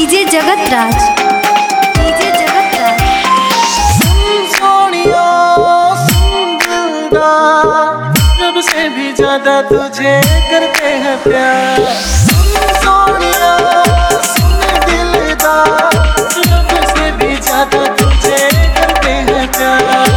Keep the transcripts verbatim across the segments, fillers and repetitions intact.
DJ जगत राज, DJ जगत राज। सुन सोनिया सुन दिलदार, रब से भी ज्यादा तुझे करते हैं प्यार। सुन सोनिया सुन दिलदार, रब से भी ज्यादा तुझे करते हैं प्यार।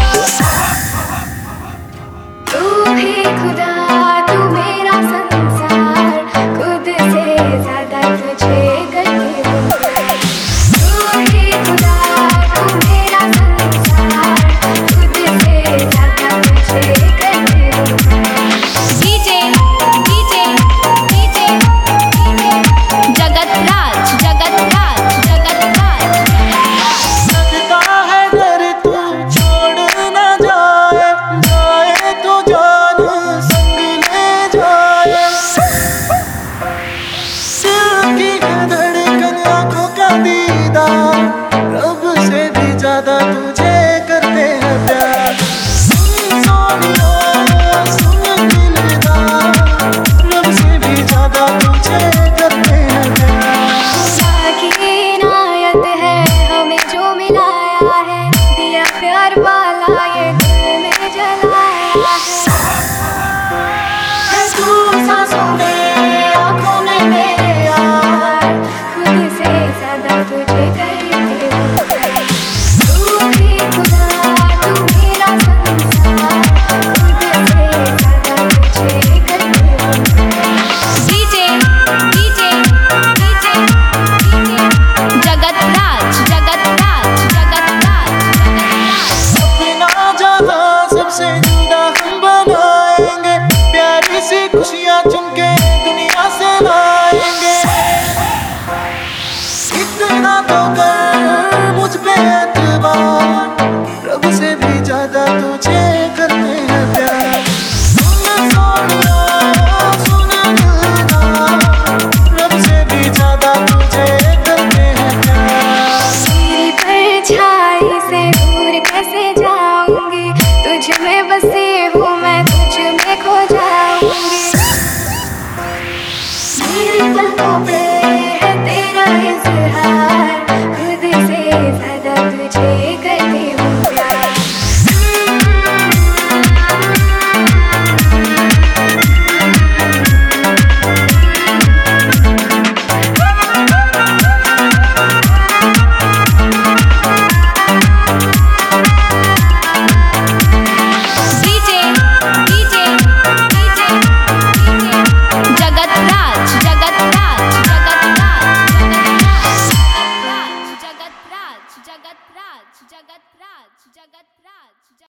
तू भी खुदा तू मेरा संसार, खुद से ज्यादा तुझे करते हूँ प्यार। तू भी खुदा तू मेरा संसार, खुद से ज्यादा तुझे करते हूँ प्यार। डीजे डीजे डीजे डीजे जगत राज, जगत राज, जगत राज। लगता है घर तू छोड़ ना जाए, जाए तो जान संग ले जाए। दिल की धड़कन आँखों का दीदार, रब से भी ज्यादा तुझे करते हैं प्यार। सुन सोनिया सुन दिलदार, रब से भी ज्यादा तुझे करते हैं प्यार। खुदा की इनायत है हमें जो मिलाया है, दिया प्यार वाला ये दिल में जलाया है। है तू सांसों में आँखों में मेरे यार, खुद से ज्यादा तुझे करते हूँ प्यार। तू भी खुदा तू मेरा संसार, खुद से ज्यादा तुझे करते हूँ प्यार। डीजे डीजे डीजे डीजे जगत राज, जगत राज, जगत राज, जगत राज। अपना जहां सबसे जुदा हम बनाएंगे, प्यारी सी खुशियां चुन के दुनिया से लाएंगे। इतना तो कर मुझ पे एतबार, रब से भी ज्यादा तुझे करते हैं प्यार। सुन सोनिया सुन दिलदार, रब से भी ज्यादा तुझे करते हैं प्यार। तेरी परछाई से दूर कैसे जाऊंगी, तुझ में बसी हूँ मैं, तुझ में खो जाऊंगी। मेरी पलकों पे है तेरा इज़हार, खुद से ज्यादा तुझे करती हूँ प्यार। डीजे डीजे डीजे डीजे जगत राज, जगत राज, जगत राज, जगत राज, जगत राज, जगत राज, जगत राज, जगत राज।